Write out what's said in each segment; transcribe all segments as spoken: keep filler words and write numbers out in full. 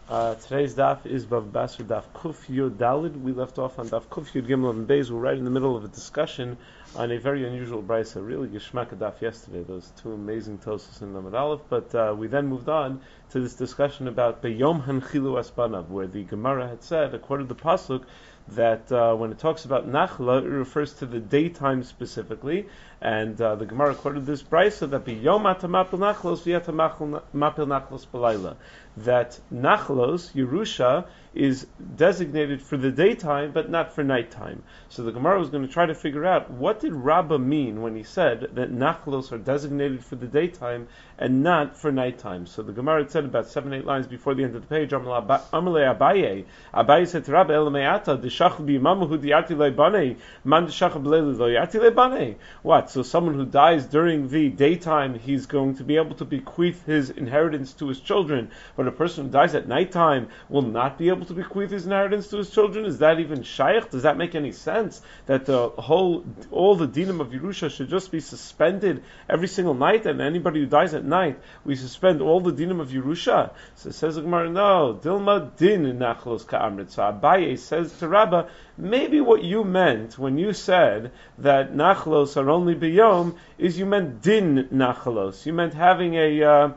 Uh, today's daf is Bav Basra daf Kuf Yud Dalid. We left off on daf Kuf Yud Gimel and Beis. We're right in the middle of a discussion on a very unusual brisa. Really Geshmak daf yesterday. Those two amazing tosos in Lamed Aleph. But uh, we then moved on to this discussion about Beyom Hanchilu Asbanav, where the Gemara had said, according to the pasuk, that uh, when it talks about Nachla, it refers to the daytime specifically, and uh, the Gemara quoted this brisa that Biyom atamapil nachlos v'yatamapil nachlos b'layla, that Nachlos, Yerusha, is designated for the daytime, but not for nighttime. So the Gemara was going to try to figure out, what did Rabbah mean when he said that Nachlos are designated for the daytime and not for nighttime? So the Gemara had said about seven, eight lines before the end of the page, Amalei Abaye, Abaye said to Rabbah, El me'ata, d'shach b'yimamu di'ati le'banei, man d'shach b'leili lo yati le'banei. What? So someone who dies during the daytime, he's going to be able to bequeath his inheritance to his children, but a person who dies at nighttime will not be able to bequeath his inheritance to his children? Is that even shaykh? Does that make any sense? That the whole, all the dinim of Yerusha should just be suspended every single night, and anybody who dies at night, we suspend all the dinim of Yerusha? So it says the Gemara, no, Dilma din nachlos ka'amrit. So Abaye says to Rabbah, maybe what you meant when you said that nachlos are only biyom is you meant din nachlos. You meant having a uh,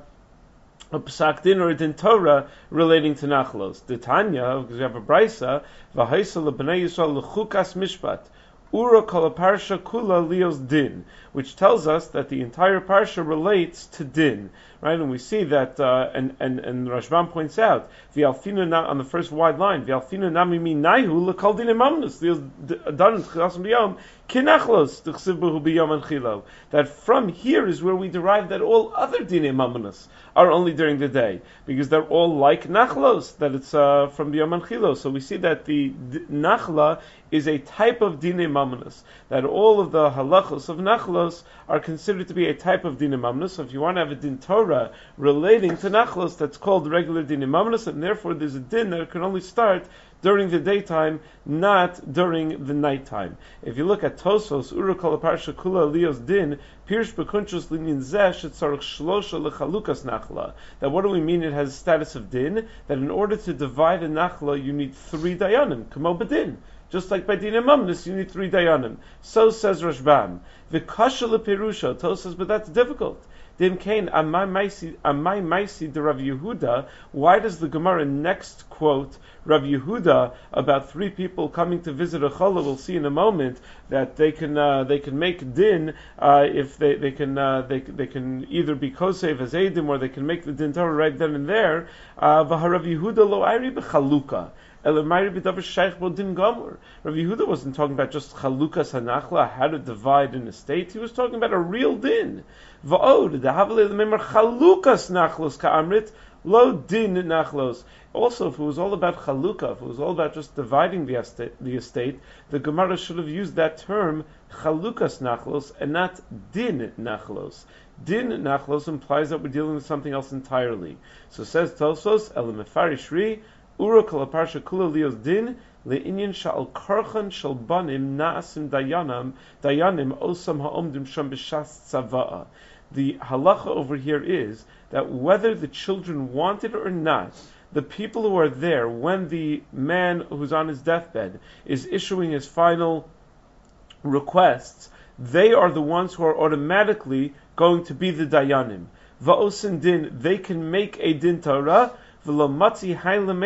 a psak din or a din Torah relating to nachlos. The Tanya, because we have a brisa, v'haisa lebnei Yisrael lechukas mishpat, ura kol parsha kula lios din, which tells us that the entire parsha relates to din, right? And we see that, uh, and and and Rashbam points out, v'alfinu na on the first wide line, v'alfinu nami minayhu lekol din imamnus lios dan chasam biyom kinachlos t'chsiv b'hu biyom anchilo. That from here is where we derive that all other din imamnus are only during the day, because they're all like nachlos, that it's uh, from the Yom Anchilo. So we see that the d- nachla is a type of dinei mamnus, that all of the halachos of nachlos are considered to be a type of dinei mamnus. So if you want to have a din Torah relating to nachlos, that's called regular dinei mamnus, and therefore there's a din that can only start during the daytime, not during the nighttime. If you look at Tosos, Ura Kol Parsha Kula Leos Din, Pirsh Bekunchus Linin Zesh, it's Sarach Shlosha Lechalukas Nachla. That what do we mean it has status of din? That in order to divide a Nachla, you need three dayanim, Kamo Bedin. Just like by Din Imamnus, you need three dayanim. So says Rashbam. V'kasha leperusha, Tosos, but that's difficult. Dim Kain, Amai Maisi de Rav Yehuda. Why does the Gemara next quote Rav Yehuda about three people coming to visit a chala? We'll see in a moment that they can uh, they can make din uh, if they they can uh, they they can either be kosev as edim, or they can make the din Torah right then and there. V'harav Yehuda lo ayri b'chaluka. Rav Yehuda wasn't talking about just chalukas hanachla, how to divide an estate. He was talking about a real din. Va'od, the havale l'memar chalukas nachlos ka'amrit, lo din nachlos. Also, if it was all about chaluka, if it was all about just dividing the estate, the estate, the Gemara should have used that term chalukas nachlos and not din nachlos. Din nachlos implies that we're dealing with something else entirely. So says Tosos, el mefarishri, Ura kol parsha kula lios din le'inyan shal karchan shal banim na'asim dayanam dayanim osam ha'omdim sham b'shas tzava'a. The halacha over here is that whether the children want it or not, the people who are there when the man who's on his deathbed is issuing his final requests, they are the ones who are automatically going to be the dayanim. Va'osin din, they can make a din Torah. The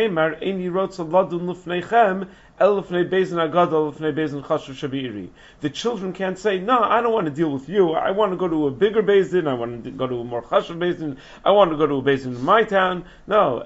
children can't say, no, I don't want to deal with you. I want to go to a bigger beis din. I want to go to a more chashuv beis din. I want to go to a beis din in my town. No,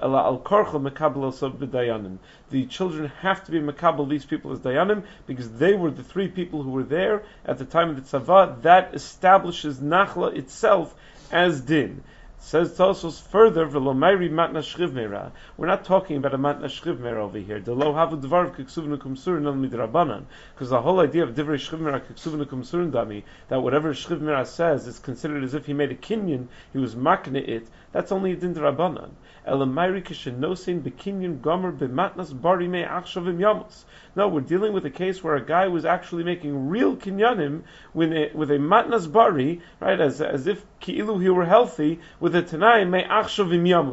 the children have to be makabel these people as dayanim, because they were the three people who were there at the time of the tzava. That establishes nachla itself as din. Says Tosos further, "V'lomayri matna shchivmera." We're not talking about a matna shchivmera over here. The lo havu dvar kiksuvnu kumsurin al midrabanan, because the whole idea of divrei shchivmera kiksuvnu kumsurin dami, that whatever shchivmera says is considered as if he made a kinyan, he was makne it. That's only a din drabanan. Elamayri kishenosin bekinyan gomer b'matnas bari me achshavim yamos. No, we're dealing with a case where a guy was actually making real kinyanim with a, with a matnas bari, right, as as if ki'ilu he were healthy, with a tanai me achshavim yamos.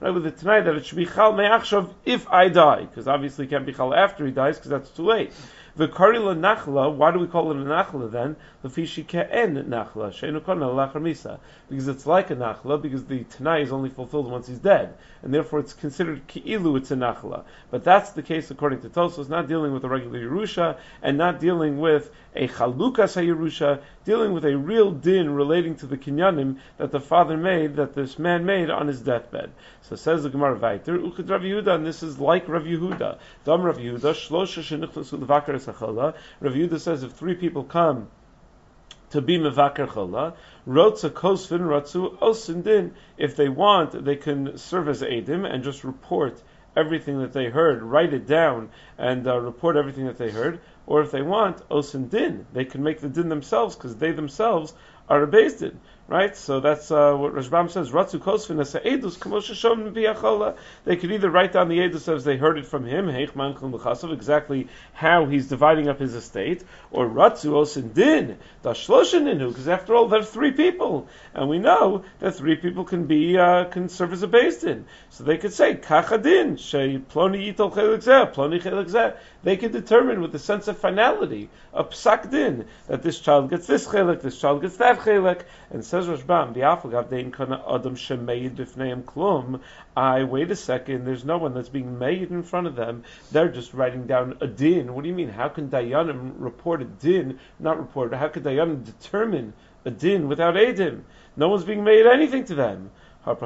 right? With the Tanai that it should be chal me'achshav if I die, because obviously it can't be chal after he dies, because that's too late. The karila nachla, why do we call it a nachla then? Lefishi ke'en nachla, she'enu kona lachar misa. Because it's like a nachla, because the Tanai is only fulfilled once he's dead. And therefore it's considered ki'ilu, it's a nachla. But that's the case according to Tosfos, not dealing with a regular Yerusha, and not dealing with a chalukas ha-Yerusha, dealing with a real din relating to the kinyanim that the father made, that this man made on his deathbed. So says the Gemara Vayter, Uchid Rav Yehuda, and this is like Rav Yehuda. Dam Rav Yehuda, Shlosha shenichnasu levakar es hachala. Rav Yehuda says if three people come to be mevaker chala, rotza kosvin ratzu osin din. If they want, they can serve as edim and just report everything that they heard, write it down, and uh, report everything that they heard. Or if they want, osin din, they can make the din themselves, because they themselves are a beis din. Right? So that's uh, what Rashbam says, Ratzu kosvin as edus k'moshe shom b'yachola. They could either write down the edus as they heard it from him, heich man chum l'chasav, exactly how he's dividing up his estate, or Ratzu osin din, dashloshin inhu, because after all, there's three people, and we know that three people can be, uh, can serve as a beis din. So they could say, kachadin, she ploni yitol chelik zeh, ploni chelik zeh. They could determine with a sense of finality, a psak din, that this child gets this chelik, this child gets that chelik, and says Rashbam, "V'afagav dein kana adam shemeid b'fneim klum." I wait a second. There's no one that's being made in front of them. They're just writing down a din. What do you mean? How can dayanim report a din? Not report. How could dayanim determine a din without edim? No one's being made anything to them. So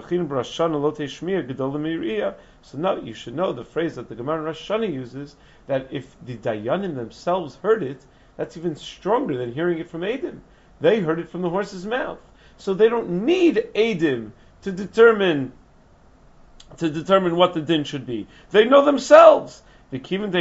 now you should know the phrase that the Gemara Rosh Hashanah uses, that if the dayanim themselves heard it, that's even stronger than hearing it from edim. They heard it from the horse's mouth. So they don't need edim to determine to determine what the din should be. They know themselves. Since they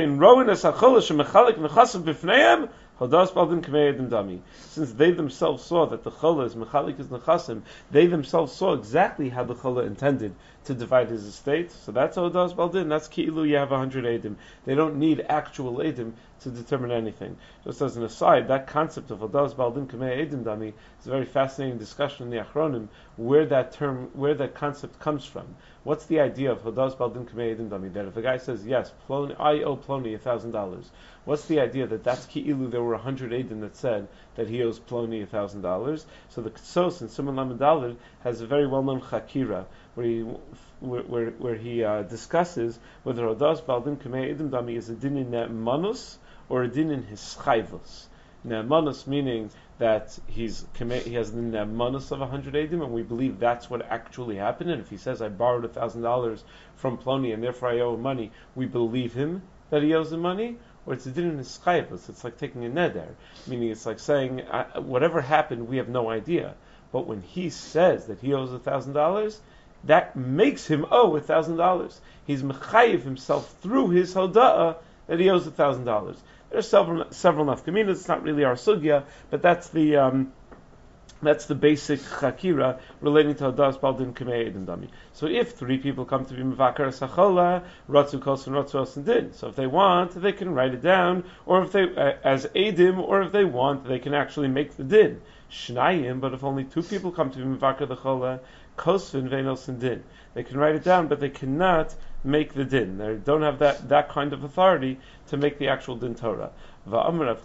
themselves saw that the chala is mechalik is nechasim, they themselves saw exactly how the chala intended to divide his estate. So that's Hodas Baldin. That's ki'ilu. You have a hundred edim. They don't need actual edim to determine anything. Just as an aside, that concept of Hodas Baldin Kamei Edim Dami is a very fascinating discussion in the Achronim, where that term, where that concept comes from. What's the idea of Hodas Baldin Kamei Edim Dami? That if a guy says, yes, Ploni, I owe Ploni a thousand dollars, what's the idea that that's ki'ilu? There were a hundred edim that said that he owes Ploni a thousand dollars. So the Ksos in Siman Lamed Daled has a very well-known chakira where he where where, where he uh, discusses whether Hodas Baldin Kamei Edim Dami is a din in manus or a din in his chayvus. Ne'emanus meaning that he's he has the ne'emanus of a hundred edim, and we believe that's what actually happened. And if he says, I borrowed a thousand dollars from Ploni and therefore I owe money, we believe him that he owes the money. Or it's a din in his chayvus. It's like taking a neder, meaning it's like saying, I, whatever happened, we have no idea. But when he says that he owes a thousand dollars, that makes him owe a thousand dollars. He's mechayiv himself through his hoda'ah that he owes a thousand dollars. There are several several nafkaminas. It's not really our sugya, but that's the um, that's the basic chakira relating to Hodas Baldin Kamei Edim Dami. So if three people come to be mevaker sachola, ratzu kos and ratzu osin din. So if they want, they can write it down, or if they uh, as edim, or if they want, they can actually make the din. Shnayim, but if only two people come to be mevaker the chola, kosvin ve'nosin din. They can write it down, but they cannot make the din. They don't have that, that kind of authority to make the actual din Torah. And on that,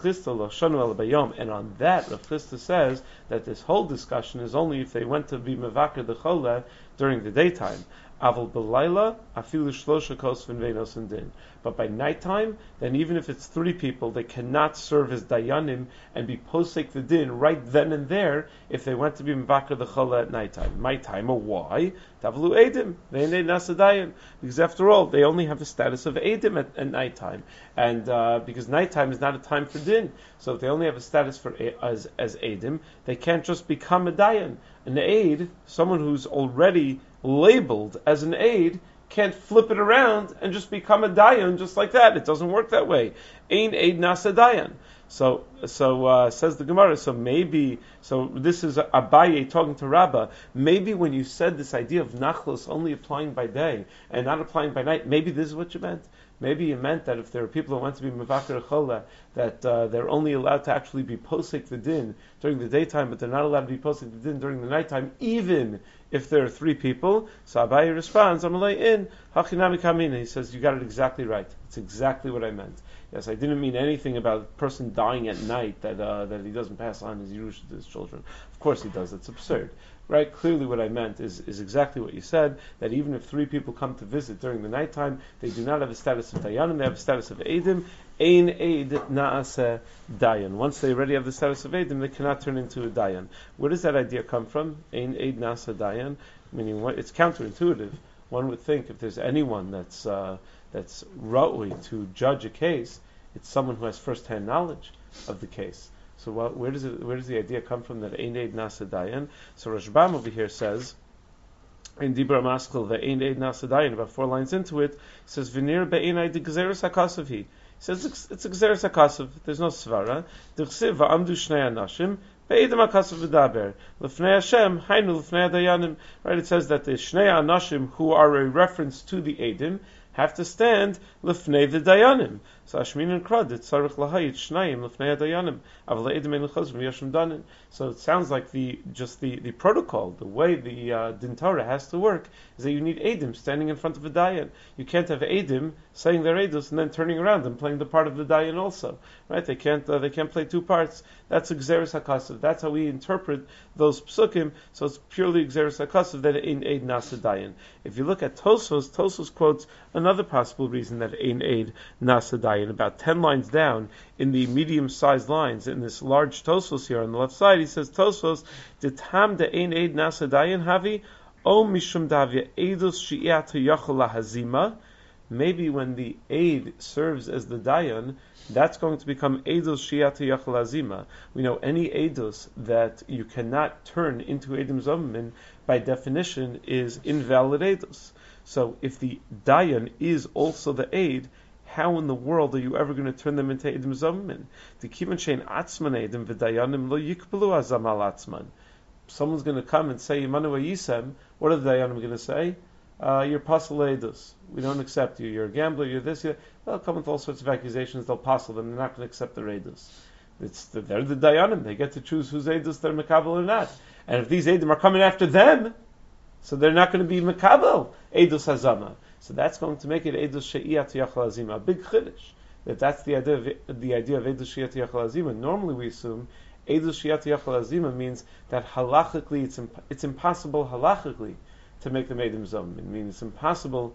Rav Chisda says that this whole discussion is only if they went to be mevaker the chola during the daytime. Aval b'layla afilu shlosha kosvin ve'nosin din. But by nighttime, then even if it's three people, they cannot serve as dayanim and be posek the din right then and there if they went to be mevaker the chola at nighttime. My time, or why? Tavlu edim ve'nei nasadayim. Because after all, they only have the status of edim at, at nighttime, and uh, because nighttime is not a time for din, so if they only have a status for as as edim, they can't just become a dayan. An aid, someone who's already labeled as an aid, can't flip it around and just become a dayan just like that. It doesn't work that way. Ein aid nasa dayan. So so uh, says the Gemara. So maybe, so this is Abaye talking to Rabbah. Maybe when you said this idea of nachlos only applying by day and not applying by night, maybe this is what you meant. Maybe you meant that if there are people who want to be mevaker chola, that uh, they're only allowed to actually be posek the din during the daytime, but they're not allowed to be posek the din during the nighttime, even if there are three people. So Abaye responds, Amalei in hachinami kamina. He says, you got it exactly right. It's exactly what I meant. Yes, I didn't mean anything about a person dying at night that uh, that he doesn't pass on his Yerusha to his children. Of course he does. It's absurd. Right? Clearly what I meant is, is exactly what you said, that even if three people come to visit during the nighttime, they do not have a status of Dayanim, they have a status of Eidim. Ein Eid Na'aseh Dayan. Once they already have the status of Eidim, they cannot turn into a Dayan. Where does that idea come from? Ein Eid Na'aseh Dayan? Meaning, what, it's counterintuitive. One would think if there's anyone that's uh, that's ra'ui to judge a case, it's someone who has first-hand knowledge of the case. So what, where does it, where does the idea come from that Ein Eid Na'aseh Dayan? So Rashbam over here says in Dibra Maskil that Ein Eid Na'aseh Dayan, about four lines into it, says V'nir be'enai de gzeres hakasav hi. He says it's, it's a gzeres hakasav. There's no svara. D'chsiv va'amdu shnei anashim be'edem hakasav v'daber l'fnei Hashem hainu l'fnei dayanim. Right? It says that the shnei anashim who are a reference to the Eidim have to stand l'fnei the dayanim. So Ashmin and Krad, it's Sarich Lahayit Shnayim L'fnei Dayanim Aval Eidim Ein L'chazim V'Yashim Danin. So it sounds like the just the, the protocol, the way the uh, Din Torah has to work is that you need Eidim standing in front of a Dayan. You can't have Eidim saying their Eidos and then turning around and playing the part of the Dayan also, right? They can't uh, they can't play two parts. That's Gzeres Hakasav. That's how we interpret those psukim. So it's purely Gzeres Hakasav that Ein Eid Na'aseh Dayan. If you look at Tosos, Tosos quotes another possible reason that Ein Eid Na'aseh Dayan. About ten lines down in the medium-sized lines in this large Tosos here on the left side, he says Tosos Ditam de Ein Eid Na'aseh Dayan Havi O Mishum Davya Eidos Shi'at Yachol Hazima. Maybe when the aid serves as the Dayan, that's going to become Eidos Shi'at Yachol Hazima. We know any Eidos that you cannot turn into Eidim Zommin by definition is invalid Eidos. So if the Dayan is also the aid, how in the world are you ever going to turn them into Eidim Zommin? The Kiman Shein Atzman Eidim V'Dayanim Lo Yikbelu Azam Al Atzman. Someone's going to come and say Yimanu Yisem. What are the Dayanim going to say? Uh, you're Pasal Eidus. We don't accept you. You're a gambler. You're this. You're... They'll come with all sorts of accusations. They'll pasal them. They're not going to accept their Eidus. It's the, they're the Dayanim. They get to choose whose Eidus they're Mekabel or not. And if these Eidim are coming after them, so they're not going to be Mekabel Eidus Hazama. So that's going to make it Eidus She'iyat Yachal Azima, a big chiddush. That that's the idea of the idea of Eidus She'iyat Yachal Azima. Normally we assume Eidus She'iyat Yachal Azima means that halachically it's imp- it's impossible halachically to make them Eidim Zom. It means it's impossible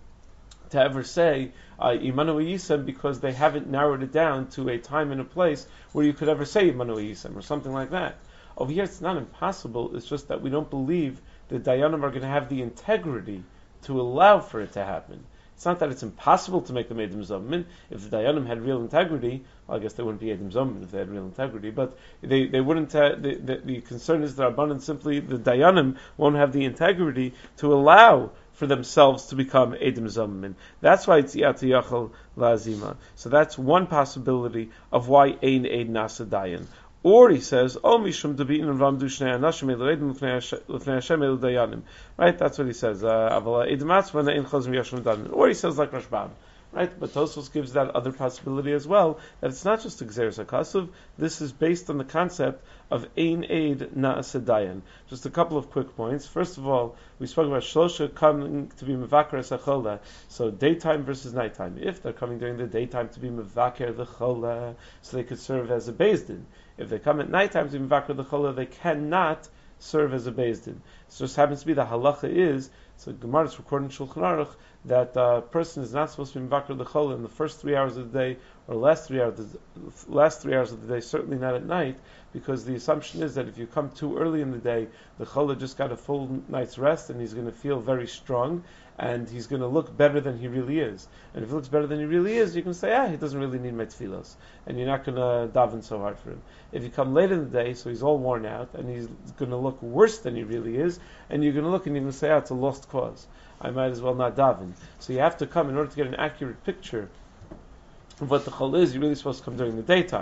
to ever say Imanu Yisem because they haven't narrowed it down to a time and a place where you could ever say Imanu Yisem or something like that. Over here it's not impossible. It's just that we don't believe the Dayanim are going to have the integrity to allow for it to happen. It's not that it's impossible to make them Eidim Zommin. If the Dayanim had real integrity, well, I guess they wouldn't be Eidim Zommin if they had real integrity, but they, they wouldn't have, the, the, the concern is that Rabbanan simply, the Dayanim won't have the integrity to allow for themselves to become Eidim Zommin. That's why it's Yat Yachal Lazima. So that's one possibility of why Ein Eid Na'aseh Dayan. Or he says, "Oh, mishum debitin v'amdu shnei anashim eleidim l'fnei Hashem elu dayanim." Right? That's what he says. Aval eidim atzman ein chazim yashim dayanim. Or he says like Rashbam. Right? But Tosfos gives that other possibility as well, that it's not just a Gzeres HaKasav. This is based on the concept of Ein Eid Na'aseh Dayan. Just a couple of quick points. First of all, we spoke about Shlosha coming to be Mevaker Esachola. So daytime versus nighttime. If they're coming during the daytime to be Mevaker the Chola, so they could serve as a Beis Din. If they come at nighttime to be Mevaker the Chola, they cannot serve as a Beis Din. So just happens to be the halacha is, so Gemara is recording Shulchan Aruch, that a uh, person is not supposed to be Mevaker the Chola in the first three hours of the day, or last three hours of the, last three hours of the day, certainly not at night, because the assumption is that if you come too early in the day, the Chola just got a full night's rest, and he's going to feel very strong, and he's going to look better than he really is. And if he looks better than he really is, you can say, ah, he doesn't really need my tefillos, and you're not going to daven so hard for him. If you come late in the day, so he's all worn out, and he's going to look worse than he really is, and you're going to look and you're going to say, ah, it's a lost cause. I might as well not daven. So you have to come in order to get an accurate picture of what the chol is. You're really supposed to come during the daytime.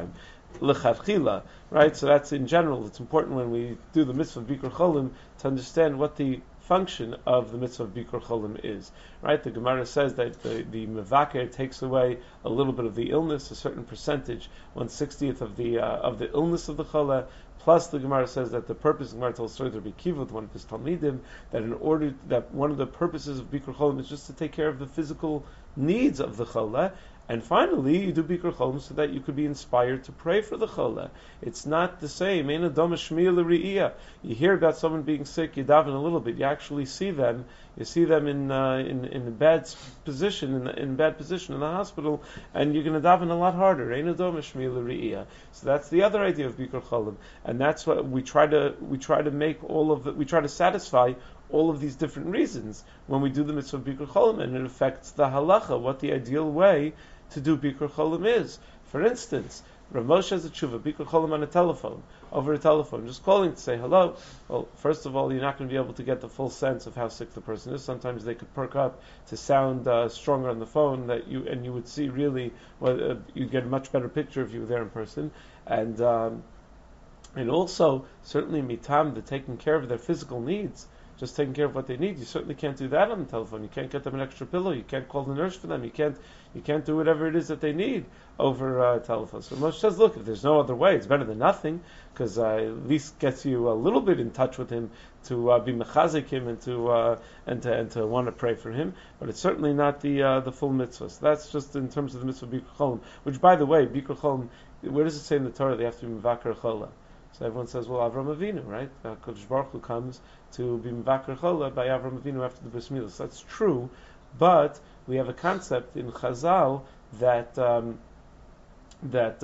lechatchila, right? So that's in general. It's important when we do the mitzvah of Bikur Cholim to understand what the function of the mitzvah of Bikur Cholim is, right? The Gemara says that the, the mevaker takes away a little bit of the illness, a certain percentage, one sixtieth of the uh, of the illness of the chala. Plus, the Gemara says that the purpose, the Gemara tells story to Rabbi Kiva, one of his talmidim, that in order that one of the purposes of Bikur Cholim is just to take care of the physical needs of the chala. And finally, you do Bikur Cholim so that you could be inspired to pray for the chala. It's not the same. Ein adam shmiya l'ri'iyah. You hear about someone being sick, you daven a little bit. You actually see them. You see them in uh, in in a bad position, in, in bad position in the hospital, and you're going to daven a lot harder. Ein adam shmiya l'ri'iyah. So that's the other idea of Bikur Cholim, and that's what we try to we try to make all of the, we try to satisfy all of these different reasons when we do the mitzvah of Bikur Cholim, and it affects the halacha, what the ideal way to do Bikur Cholim is. For instance, Rav Moshe has a tshuva, Bikur Cholim on a telephone, over a telephone, just calling to say hello. Well, first of all, you're not going to be able to get the full sense of how sick the person is. Sometimes they could perk up to sound uh, stronger on the phone, that you and you would see really, well, uh, you'd get a much better picture if you were there in person. And um, and also, certainly mitam, the taking care of their physical needs, just taking care of what they need. You certainly can't do that on the telephone. You can't get them an extra pillow. You can't call the nurse for them. You can't you can't do whatever it is that they need over uh, telephone. So Moshe says, look, if there's no other way, it's better than nothing, because uh, at least gets you a little bit in touch with him to uh, be mechazik him and to uh, and to and to want to pray for him. But it's certainly not the uh, the full mitzvah. So that's just in terms of the mitzvah of Bikur Cholim. Which, by the way, Bikur Cholim, where does it say in the Torah they have to be mevaker chola? So everyone says, well, Avram Avinu, right? Uh, Kodesh Baruch Hu comes to be mevaker chola by Avram Avinu after the bris milah. So that's true, but we have a concept in Chazal that um, that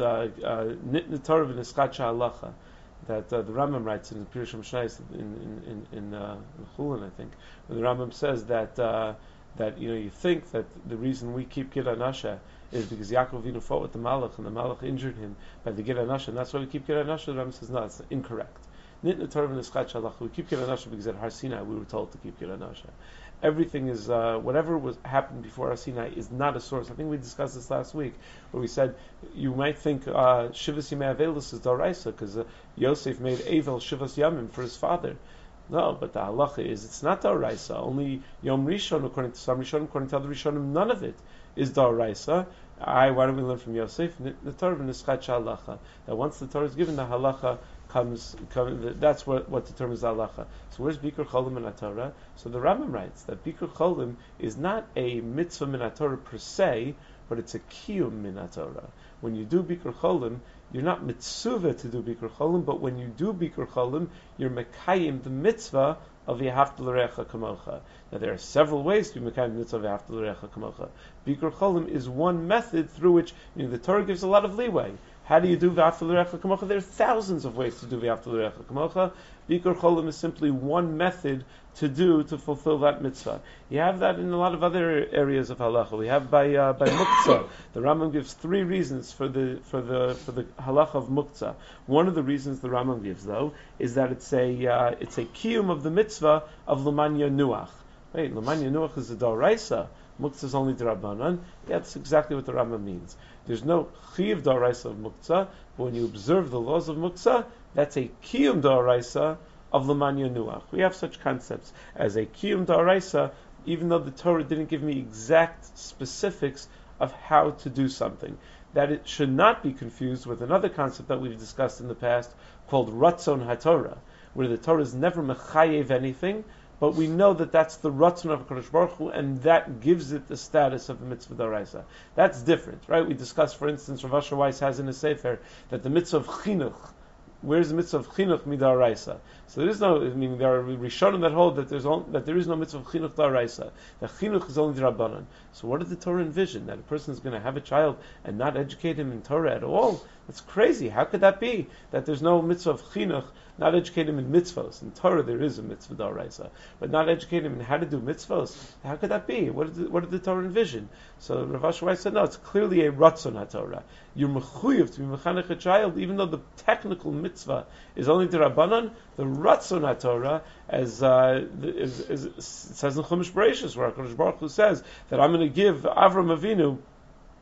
nitne Torah v'nischat halacha, that uh, the Rambam writes in Pirush Mishnayos in in in, in, uh, in Chulin, I think, where the Rambam says that uh, that you know you think that the reason we keep Gid Anasha is because Yaakov Avinu fought with the Malach and the Malach injured him by the Gid Anasha, and that's why we keep Gid Anasha. The Rambam says no, it's incorrect. Nitne Torah v'nischat halacha. We keep Gid Anasha because at Har Sinai we were told to keep Gid Anasha. Everything is uh, whatever was happened before Har Sinai is not a source. I think we discussed this last week, where we said you might think uh, Shivas Yimei Avelus is Daraisa because uh, Yosef made Avel Shivas Yamim for his father. No, but the halacha is it's not Daraisa. Only Yom Rishon, according to some Rishonim, according to other Rishonim, none of it is Daraisa. I why don't we learn from Yosef? The Torah v'nischat halacha. That once the Torah is given, the halacha comes. comes that's what, what determines the halacha. So where's Bikur Cholim in Torah? So the Rambam writes that Bikur Cholim is not a mitzvah min Torah per se, but it's a kiyum min Torah. When you do Bikur Cholim, you're not mitzvah to do Bikur Cholim, but when you do Bikur Cholim, you're mekayim the mitzvah of Yehavta l'recha kamocha. Now there are several ways to be mekayim the mitzvah of Yehavta l'recha kamocha. Bikur Cholim is one method through which you know, the Torah gives a lot of leeway. How do you do V'afta l'recha kamocha? There are thousands of ways to do V'afta l'recha kamocha. Bikur Cholim is simply one method to do to fulfill that mitzvah. You have that in a lot of other areas of halacha. We have by uh, by muktzah. The Rambam gives three reasons for the for the for the halacha of muktzah. One of the reasons the Rambam gives, though, is that it's a uh, it's a kiyum of the mitzvah of l'man yanuach. Right, l'man yanuach is a d'oraisa. Muktzah is only d'rabbanan. Yeah, that's exactly what the Rambam means. There's no chiyuv d'oraisa of muktzah, but when you observe the laws of muktzah, that's a kiyum d'oraisa of l'man yanuach. We have such concepts as a kiyum d'oraisa, even though the Torah didn't give me exact specifics of how to do something. That it should not be confused with another concept that we've discussed in the past called ratzon haTorah, where the Torah is never mechayev anything, but we know that that's the ratzon of HaKadosh Baruch Hu, and that gives it the status of a mitzvah d'oraisa. That's different, right? We discussed, for instance, Rav Asher Weiss has in a sefer that the mitzvah of chinuch, where's the mitzvah of chinuch midaraisa? So there is no, I mean, there are Rishonim that hold that there's only, that there is no mitzvah of chinuch daraisa. The chinuch is only d'rabbanan. So what did the Torah envision? That a person is going to have a child and not educate him in Torah at all? That's crazy. How could that be? That there's no mitzvah of chinuch, not educate him in mitzvos. In Torah there is a mitzvah daraisa, but not educate him in how to do mitzvos. How could that be? What did the, what did the Torah envision? So Rav Asher Weiss said, no, it's clearly a ratzon haTorah. You're mechuyev to be mechanech a child, even though the technical mitzvah is only d'rabbanan. The ratzon haTorah, as uh, is, is, it says in Chumash Bereshis, where HaKadosh Baruch Hu says that I'm going to give Avram Avinu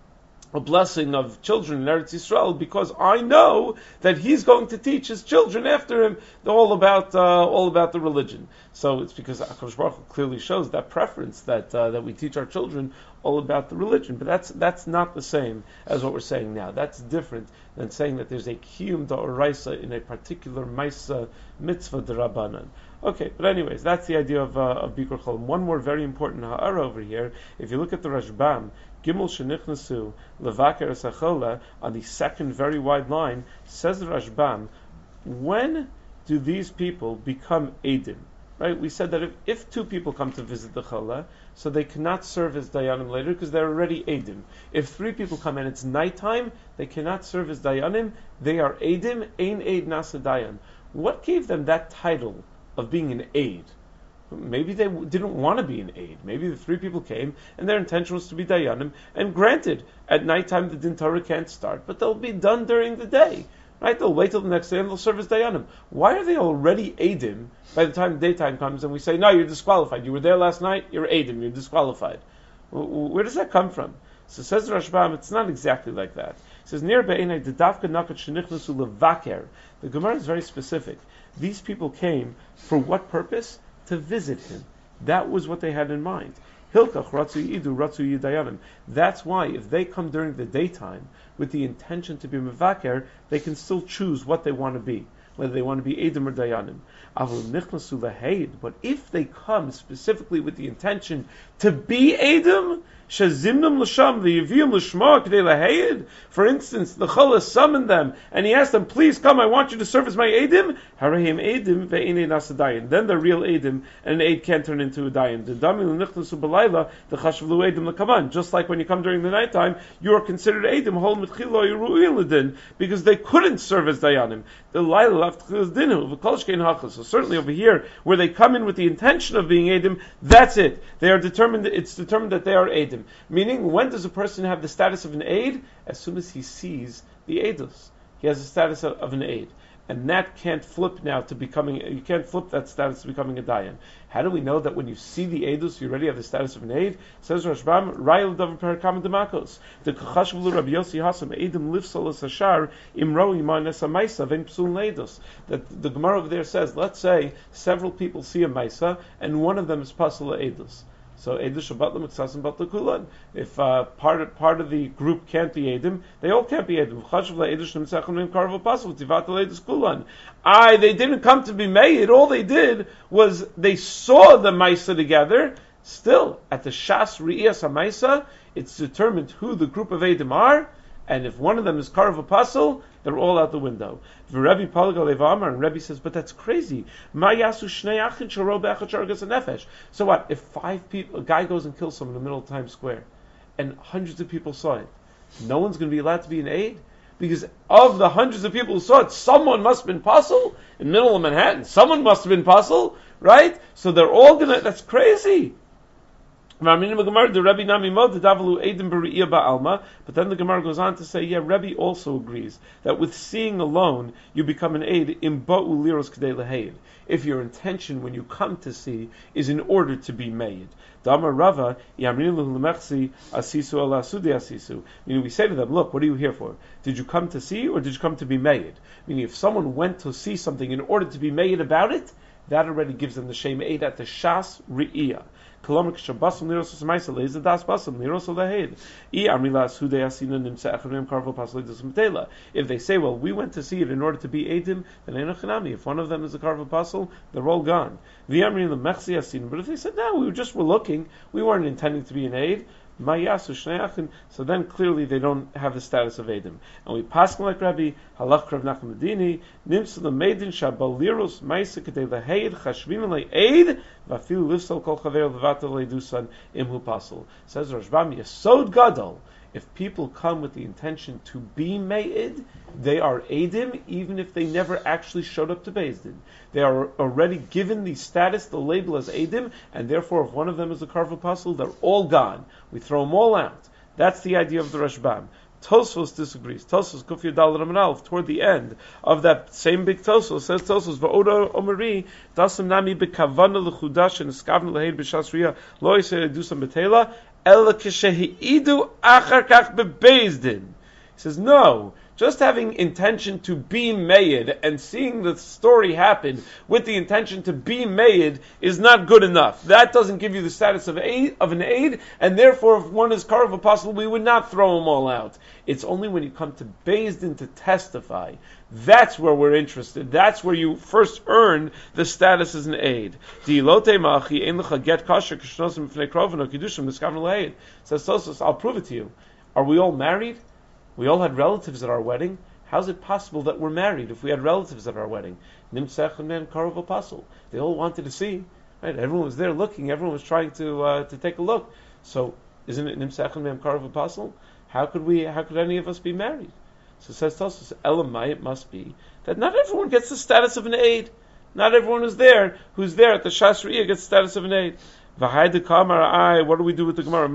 a blessing of children in Eretz Yisrael because I know that he's going to teach his children after him all about uh, all about the religion. So it's because HaKadosh Baruch Hu clearly shows that preference that uh, that we teach our children all about the religion. But that's that's not the same as what we're saying now. That's different than saying that there's a kiyum da'oraisa in a particular maisa mitzvah d'Rabbanan. Okay, but anyways, that's the idea of, uh, of Bikur Cholim. One more very important ha'ara over here. If you look at the Rashbam, Gimel Shenichnasu Levaker Esachola, on the second very wide line, says the Rashbam, when do these people become Eidim? Right? We said that if, if two people come to visit the Chola, so they cannot serve as Dayanim later because they're already Eidim. If three people come and it's nighttime, they cannot serve as Dayanim. They are Eidim, Ein Eid Nasa Dayan. What gave them that title of being an aid? Maybe they w- didn't want to be an aid. Maybe the three people came and their intention was to be Dayanim. And granted, at nighttime the Din Torah can't start, but they'll be done during the day. Right? They'll wait till the next day and they'll serve as Dayanim. Why are they already Eidim by the time daytime comes and we say, no, you're disqualified. You were there last night, you're Eidim, you're disqualified. Where does that come from? So says Rashbam, it's not exactly like that. It says, Nir be'enei dedavka nakat shenichnasu levaker. The Gemara is very specific. These people came for what purpose? To visit him. That was what they had in mind. Hilkach ratzu yidu ratzu yidayanim. That's why if they come during the daytime with the intention to be mevaker, they can still choose what they want to be, whether they want to be edim or dayanim. Avul nichnasu laheid. But if they come specifically with the intention to be edim, shazimnum l'sham v'yiviyum l'shma k'dei laheid. For instance, the Chola summoned them and he asked them, "Please come, I want you to serve as my edim." Harayim edim ve'inei nasa dayan. Then they're real edim, and an aid can't turn into a dayan. The dami l'nichnasu b'layla the chashavlu edim l'kavan. Just like when you come during the nighttime, you are considered edim hol mitchilo yiru'il l'din because they couldn't serve as dayanim. The layla l'avtchilas dinu v'kol shkein hachas. So certainly over here, where they come in with the intention of being edim, that's it. They are determined. It's determined that they are edim. Meaning, when does a person have the status of an aid? As soon as he sees the edus, he has the status of, of an aid, and that can't flip now to becoming. You can't flip that status to becoming a dayan. How do we know that when you see the edus, you already have the status of an aid? Says Rashbam, Rayel Davar Perakam Demakos. The Kachashvulu Rabbi Yossi Hasam Edim Livsolas Hashar Imro Iman Nesamaisa Ven Psul Leidus. That the Gemara over there says, let's say several people see a maisa, and one of them is Pasala Edus. So Eidush Shabbat L'Miksasim Bat L'Kulan. If uh, part of, part of the group can't be Eidim, they all can't be Eidim. Chashav L'Eidush Nimtzachim Nim Karva Pasal Tivat L'Eidus Kulan. I they didn't come to be made. All they did was they saw the Maisa together. Still, at the Shas Re'iyas HaMaisa, it's determined who the group of Eidim are. And if one of them is Karva Pasal, they're all out the window. Rebbe and Rebbe says, but that's crazy. So what? If five people, a guy goes and kills someone in the middle of Times Square, and hundreds of people saw it, no one's going to be allowed to be an aid? Because of the hundreds of people who saw it, someone must have been puzzled in the middle of Manhattan. Someone must have been puzzled, right? So they're all going to, that's crazy. But then the Gemara goes on to say, yeah, Rebbe also agrees that with seeing alone, you become an aid in ba'u liros k'dei leheid. If your intention when you come to see is in order to be made. Damar Rava, asisu. Meaning we say to them, look, what are you here for? Did you come to see or did you come to be made? Meaning if someone went to see something in order to be made about it, that already gives them the shame aid at the Shas Re'iyah. If they say, well, we went to see it in order to be Eidim, then if one of them is a Karva Pasal, they're all gone. But if they said, no, we just were looking, we weren't intending to be an aid, so then clearly they don't have the status of Eidim. And we pass like Rabbi, Halach Rav Nachman Medini, Nimsa the Maiden Shabalirus Maisa Kedei Leheid Chashvin Le'eid Vafil Lifsal Kol Chaver Levatel Leidusan Imhu Pasal. Says Rashbam, Yesod Gadol. If people come with the intention to be Me'id, they are Eidim, even if they never actually showed up to Beis Din. They are already given the status, the label as Eidim, and therefore if one of them is a Karva Pasal, they're all gone. We throw them all out. That's the idea of the Rashbam. Tosfos disagrees. Tosfos Kufir Dal Ramanalf toward the end of that same big Tosfos says Tosfos Va'oda Omeri Dasam Nami Bekavana L'Chudash and Skavna L'Heid B'Shasriya Lo Yisei Dusam Betela Ela kishehi'idu achar kach bebeis din. He says, no, just having intention to be made and seeing the story happen with the intention to be made is not good enough. That doesn't give you the status of aid, of an aid, and therefore if one is Karev apostle, we would not throw them all out. It's only when you come to Beis Din to testify. That's where we're interested. That's where you first earn the status as an aid. Says Tosos, I'll prove it to you. Are we all married? We all had relatives at our wedding. How's it possible that we're married if we had relatives at our wedding? Nimsech and Karev apostle. They all wanted to see. Right? Everyone was there looking. Everyone was trying to uh, to take a look. So isn't it Nimsech and Karev apostle? How could we? How could any of us be married? So says Tosos, Elamai, it must be that not everyone gets the status of an aid. Not everyone who's there, who's there at the Shasriya gets the status of an aid. What do we do with the Gemara?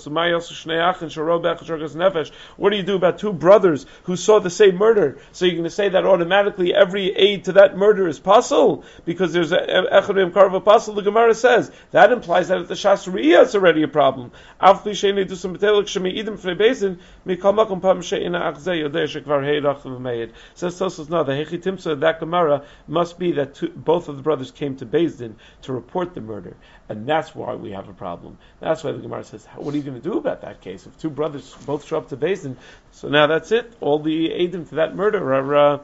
What do you do about two brothers who saw the same murder? So you're going to say that automatically every aid to that murder is pasul because there's Echad Karva pasul. The Gemara says that implies that at the Shasriya it's already a problem. Says Tosos, no, the Hechitimsa of that Gemara must be that two, both of the brothers came to Beis Din to report the murder. And that's why we have a problem. That's why the Gemara says, what are you going to do about that case? If two brothers both show up to Beis Din, so now that's it. All the Eidim to that murder are, uh,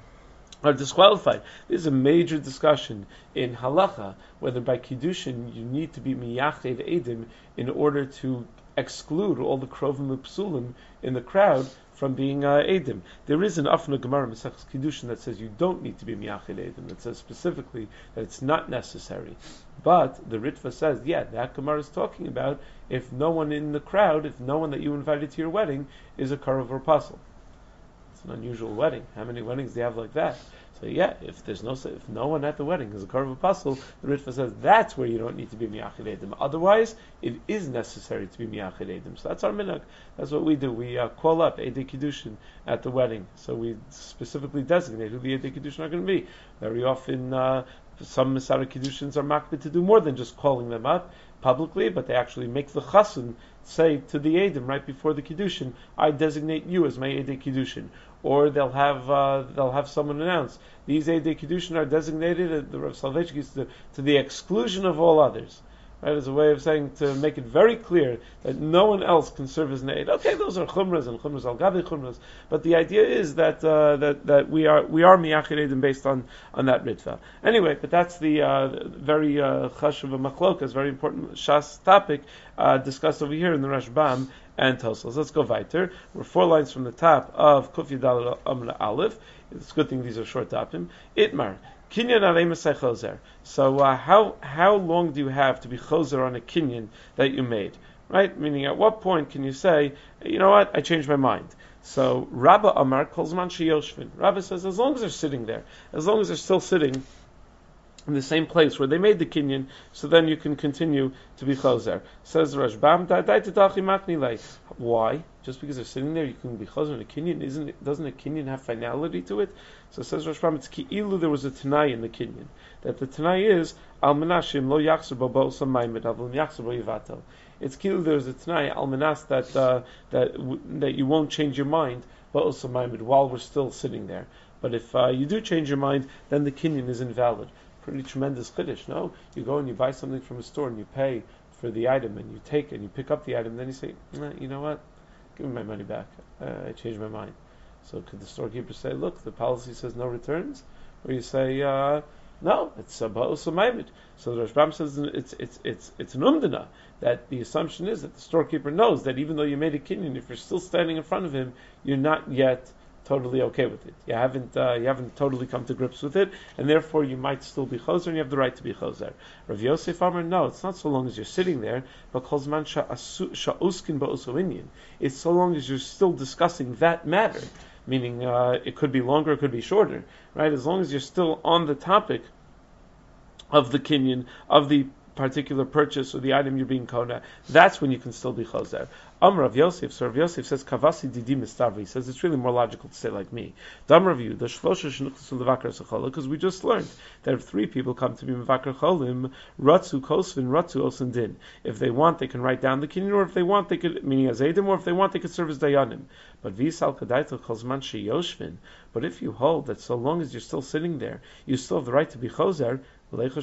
are disqualified. This is a major discussion in Halacha, whether by Kiddushin you need to be Miyached Eidim in order to exclude all the Krovim Psulim in the crowd from being uh, Eidim. There is an Afna Gemara Masechus Kiddushin that says you don't need to be Miyached Eidim. That says specifically that it's not necessary. But the Ritva says, yeah, that Gemara is talking about if no one in the crowd, if no one that you invited to your wedding is a Karev or apostle. It's an unusual wedding. How many weddings do you have like that? So yeah, if there's no if no one at the wedding is a Karev apostle, the Ritva says that's where you don't need to be Miyached Eidim. Otherwise, it is necessary to be Miyached Eidim. So that's our minhag. That's what we do. We uh, call up Eidei Kiddushin at the wedding. So we specifically designate who the Eidei Kiddushin are going to be. Very often, uh, some Masara Kiddushins are makbid to do more than just calling them up publicly, but they actually make the chassan say to the Eidim right before the Kiddushin, I designate you as my Eidei Kiddushin. Or they'll have uh, they'll have someone announce these Eidei Kiddushin are designated at the Rav Soloveitchik used to, to the exclusion of all others. Right, as a way of saying to make it very clear that no one else can serve as an aid. Okay, those are chumras and chumras al gabi chumras, but the idea is that uh, that that we are we are miyached eidim based on on that ritva. Anyway, but that's the uh, very chashuv uh, machlokas, very important shas topic uh, discussed over here in the Rashbam and Tosos. Let's go weiter. We're four lines from the top of Kuf Yudal Amra Aleph. It's a good thing these are short tapim. Itmar. Kinyan alei masay chozer. So uh, how how long do you have to be chozer on a kinyan that you made? Right? Meaning, at what point can you say, you know what, I changed my mind? So Rabba Amar calls man sheyoshvin. Rabba says, as long as they're sitting there, as long as they're still sitting in the same place where they made the kinyan, so then you can continue to be chozer. Says Rashbam, why? Just because they're sitting there, you can be chozer in a kinyan? Isn't it, doesn't a kinyan have finality to it? So says Rashbam, it's ki'ilu there was a tanai in the kinyan. That the tanai is, al menashim lo yachzer bo bo'osam maimed, avul yachzer bo yivatel. It's ki'ilu there's a tanai, al menas, that, uh, that, w- that you won't change your mind, bo'osam maimed, while we're still sitting there. But if uh, you do change your mind, then the kinyan is invalid. Pretty tremendous chiddush, no? You go and you buy something from a store and you pay for the item and you take and you pick up the item, and then you say, nah, you know what? Give me my money back. Uh, I changed my mind. So could the storekeeper say, look, the policy says no returns? Or you say, uh, no, it's a ba'us maimed. So the Rashbam says it's it's it's it's an umdana, that the assumption is that the storekeeper knows that even though you made a kinyan, if you're still standing in front of him, you're not yet totally okay with it. You haven't uh, you haven't totally come to grips with it, and therefore you might still be chozer, and you have the right to be chozer. Rav Yosef Amar, no, it's not so long as you're sitting there, but kolzman sha'uskin ba'usoinyan. It's so long as you're still discussing that matter, meaning uh, it could be longer, it could be shorter, right? As long as you're still on the topic of the kinyan, of the particular purchase or the item you're being kona, that's when you can still be choser. Amr Rav Yosef, so Rav Yosef says kavasi didi mistavri. He says it's really more logical to say like me. Dam Rav Yu, the shlosha shnuchtasu levakar sechola, because we just learned that if three people come to be mevakar cholim, ratzu kosvin, ratzu osin din. If they want, they can write down the kinyan, or if they want, they could, meaning as edim, or if they want, they could serve as dayanim. But visal kadaita chosman sheyoshvin. But if you hold that so long as you're still sitting there, you still have the right to be choser. Why aren't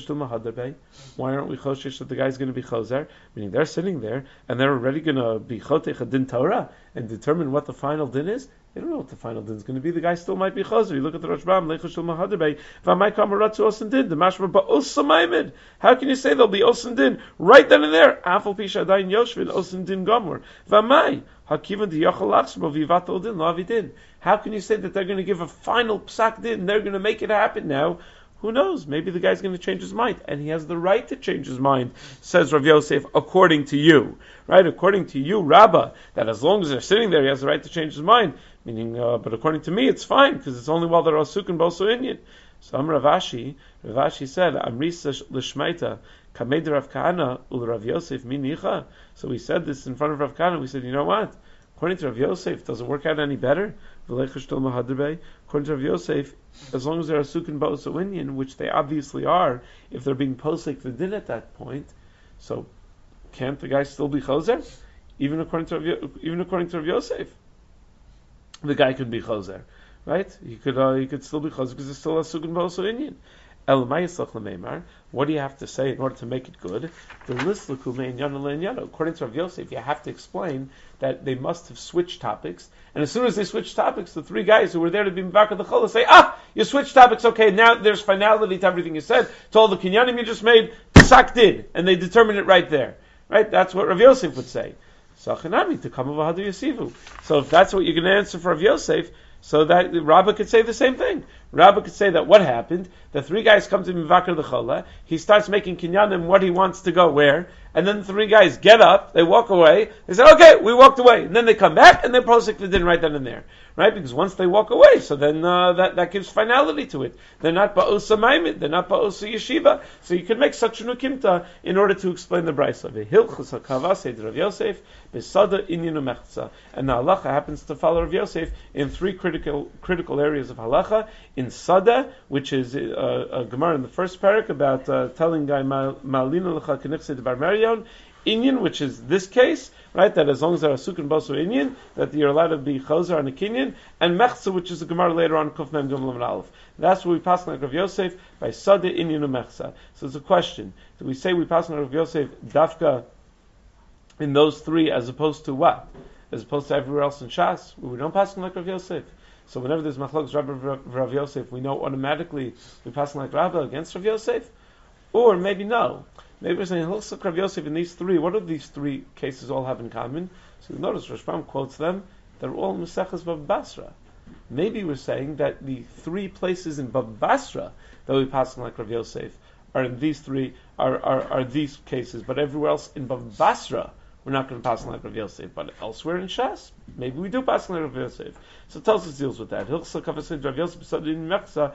we choshesh that the guy's going to be choser? Meaning they're sitting there and they're already going to be chotech a din Torah and determine what the final din is. They don't know what the final din is going to be. The guy still might be choser. You look at the Rashbam, leichosh del mahaderbei, v'amay kamaratzu osin din, the mashma ba'os samaymed. How can you say there'll be osin din right then and there? Afal pisha adayin yoshvin osin din gomor. V'amay hakivan di yachal lachsbo v'yivato din lo avidin. How can you say that they're going to give a final psak din? They're going to make it happen now. Who knows? Maybe the guy's going to change his mind, and he has the right to change his mind, says Rav Yosef, according to you. Right? According to you, Rabbah, that as long as they're sitting there, he has the right to change his mind. Meaning, uh, but according to me, it's fine, because it's only while they're asuk and boso inyan. So Am Rav Ashi, Rav Ashi said, Amrisa l'shmeita, kamed Rav Kahana ul Rav Yosef minicha. So we said this in front of Rav Kahana, we said, you know what? According to Rav Yosef, does it work out any better? According to Rav Yosef, as long as they're asuk and boso inyan, which they obviously are, if they're being posek the din at that point, so can't the guy still be choser? Even according to Rav, even according to Rav Yosef, the guy could be choser, right? He could uh, he could still be choser because it's still asuk and boso inyan. What do you have to say in order to make it good? According to Rav Yosef, you have to explain that they must have switched topics, and as soon as they switch topics, the three guys who were there to be mevakar the cholah say, ah, you switched topics, okay, now there's finality to everything you said, to all the kinyanim you just made, psak din, and they determine it right there. Right? That's what Rav Yosef would say. So if that's what you're going to answer for Rav Yosef, so that Rabbah could say the same thing. Rabbah could say that what happened, the three guys come to Mivakar the Chola, he starts making kinyanim what he wants to go where, and then the three guys get up, they walk away, they say, okay, we walked away, and then they come back, and they posik the din right then and there. Right? Because once they walk away, so then uh, that, that gives finality to it. They're not ba'osa maimid, they're not ba'osa yeshiva, so you can make such an ukimta in order to explain the brayso. V'hilchus hakavased Rav Yosef, b'sada inyanu mechza. And the halacha happens to follow Rav Yosef in three critical critical areas of halacha. In Sada, which is uh, a Gemara in the first parak about uh, telling guy ma'alina lecha k'nichse bar Marion, Inyan, which is this case, right? That as long as they're asuk and boso Inyan, that you're allowed to be choser on a kinyan, and mechza, which is a Gemara later on Kuf Mem Gimel and Aleph. That's where we pass like Rav Yosef by Sada Inyan and mechza. So it's a question: do we say we pass like Rav Yosef dafka in those three, as opposed to what? As opposed to everywhere else in Shas, where we don't pass like Rav Yosef? So whenever there's machlokes Rabbi Rav Yosef, we know automatically we pass like Rabbi against Rav Yosef, or maybe no. Maybe we're saying Hilchos Rav Yosef in these three. What do these three cases all have in common? So you notice Rashbam quotes them. They're all Maseches Bava Basra. Maybe we're saying that the three places in Bava Basra that we pass like Rav Yosef are in these three are, are, are these cases, but everywhere else in Bava Basra we're not going to pass like Rav Yosef, but elsewhere in Shas, maybe we do pass like Rav Yosef. So Tosfos deals with that. Hilchos Kavasid Rav Yosef b'Sada in Mechza.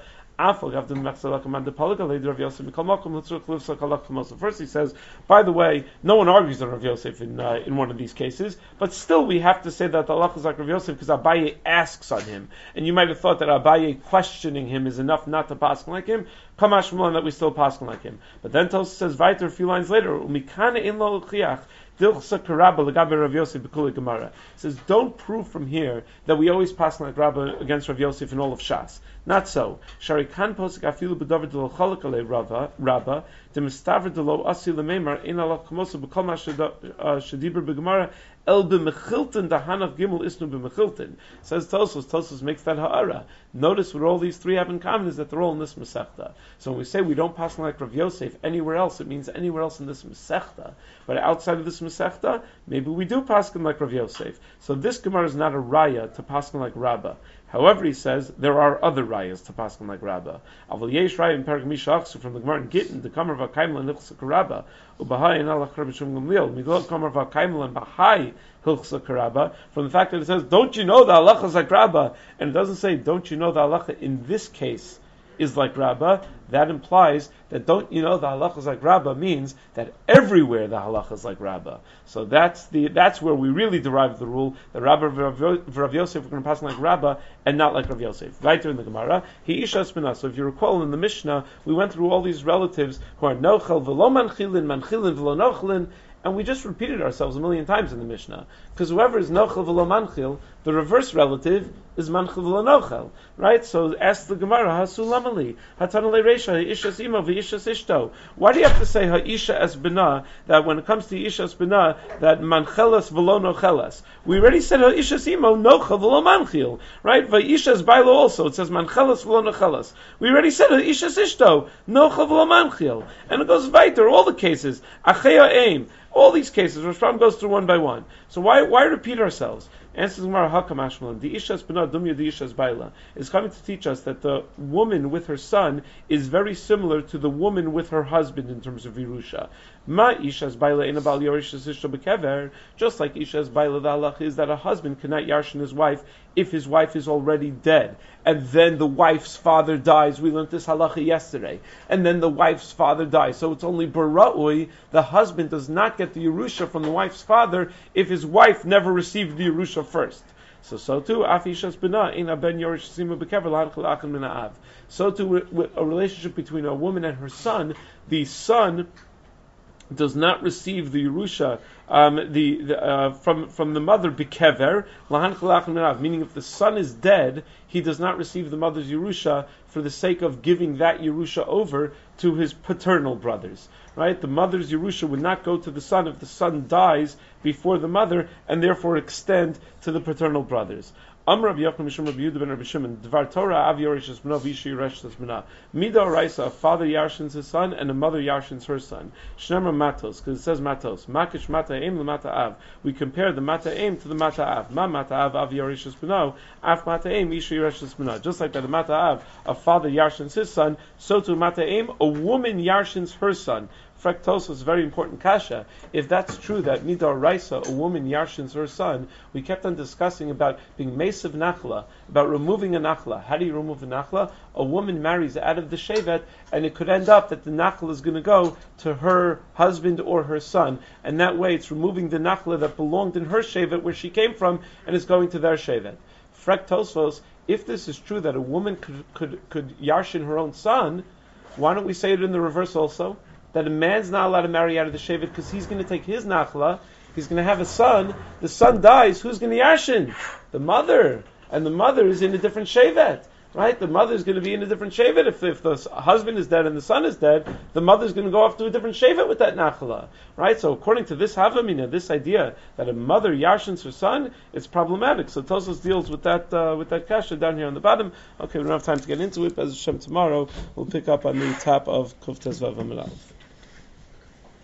First he says, by the way, no one argues on Rav Yosef in uh, in one of these cases, but still we have to say that the halach is like Rav Yosef because Abaye asks on him. And you might have thought that Abaye questioning him is enough not to pass like him. Kamash Mulan that we still pass like him. But then Tosfos says, weiter, a few lines later, says, don't prove from here that we always pass like Rabba against Rav Yosef in all of Shas. Not so. Sharikan posik afilu b'davar de lo cholak alei Rabba demistaver de lo asi lemeimar in alav kamosu b'kol ma shediber b'gemara el b'mechilton dahanav gimel isnu b'mechilton. Says Tosfos. Tosfos makes that ha'ara. Notice what all these three have in common is that they're all in this Masechta. So when we say we don't pass like Rav Yosef anywhere else, it means anywhere else in this Masechta. But outside of this Masechta, maybe we do pass like Rav Yosef. So this Gemara is not a raya to pass like Rabbah. However, he says there are other rayas to pass like Rabbah. Aval yesh raya in Perek Mishachsu from the Gemara in Gittin, the Kamar v'Kaimel and Hilchos Rabbah, u'Bahai and Alach Rabbi Shum Gamliel, Migdal Kamar v'Kaimel and Bahai Hilchos Rabbah, from the fact that it says, don't you know the halacha is like Rabbah, and it doesn't say, don't you know the halacha in this case is like Rabbah, that implies that don't you know the halacha is like Rabbah means that everywhere the halacha is like Rabbah. So that's the that's where we really derive the rule that Rabbah Rav Yosef we're going to pass like Rabbah and not like Rav Yosef. Right there in the Gemara, he isha spina. So if you recall in the Mishnah, we went through all these relatives who are nochel v'lo manchilin, manchilin v'lo nochelin. And we just repeated ourselves a million times in the Mishnah. Because whoever is nochel v'lo manchil, the reverse relative is manchil v'lo nochel. Right? So ask the Gemara, hasu lamali, hatanale reisha, ha'ishas imo v'ishas ishto. Why do you have to say ha'isha es bina, that when it comes to isha es bina, that manchelas v'lo nochelas? We already said ha'ishas imo, nochel v'lo manchil. Right? V'isha es bailo also, it says manchelas v'lo nochelas. We already said ha'ishas ishto, nochel v'lo manchil. And it goes weiter, all the cases. Achea aim. All these cases, Rosh Hashanah goes through one by one. So why why repeat ourselves? Answers Gemara Hakam Ashmalan. The Ishas Bina Dumya the Ishas Baila is coming to teach us that the woman with her son is very similar to the woman with her husband in terms of Yerusha. Ma Ishas Baila in Abal Yorishas Ishto Bekever. Just like Ishas Baila, the halach is that a husband cannot yarshin his wife if his wife is already dead. And then the wife's father dies. We learned this halacha yesterday. And then the wife's father dies. So it's only bara'ui. The husband does not get the Yerusha from the wife's father if his wife never received the Yerusha first. So so too, afishas bina in ben yorish simu bekever l'hanchel achen min ha'av. So too, with a relationship between a woman and her son, the son does not receive the Yerusha um, the, the uh, from from the mother bekever l'hanchel achen min ha'av. Meaning, if the son is dead, he does not receive the mother's Yerusha for the sake of giving that Yerusha over to his paternal brothers. Right? The mother's Yerusha would not go to the son if the son dies before the mother, and therefore extend to the paternal brothers. Amr Rav Yochanan Mishum Rav Yehuda ben Rabbi Shimon Dvar Torah Av Yorishas B'no V'Isha Yorishas B'na Mida Oraisa, a father yarshins his son and a mother yarshins her son. Shnemar Matos, because it says Matos. Makish Mata Aim LeMata Av. We compare the Mata Aim to the Mata Av. Ma Mata Av Av Yorishas B'no Av Mata Aim Isha Yorishas B'na. Just like that the Mata Av, a father yarshins his son, so to Mata Aim, a woman yarshins her son. Frektos was a very important kasha. If that's true that Midar Raisa, a woman yarshins her son, we kept on discussing about being mesav nachla, about removing a nachla. How do you remove a nachla? A woman marries out of the shevet, and it could end up that the nachla is going to go to her husband or her son, and that way it's removing the nachla that belonged in her shevet where she came from, and it's going to their shevet. Frektos, if this is true that a woman could could could yarshin her own son, why don't we say it in the reverse also? That a man's not allowed to marry out of the shevet because he's going to take his nachla, he's going to have a son, the son dies, who's going to yashin? The mother. And the mother is in a different shevet. Right? The mother is going to be in a different shevet. If, if the husband is dead and the son is dead, the mother is going to go off to a different shevet with that nachla. Right? So according to this havamina, this idea that a mother yashins her son, it's problematic. So Tosfos deals with that uh, with that kasha down here on the bottom. Okay, we don't have time to get into it. As Hashem tomorrow, we'll pick up on the top of Kuf Tes Vav Amud Aleph.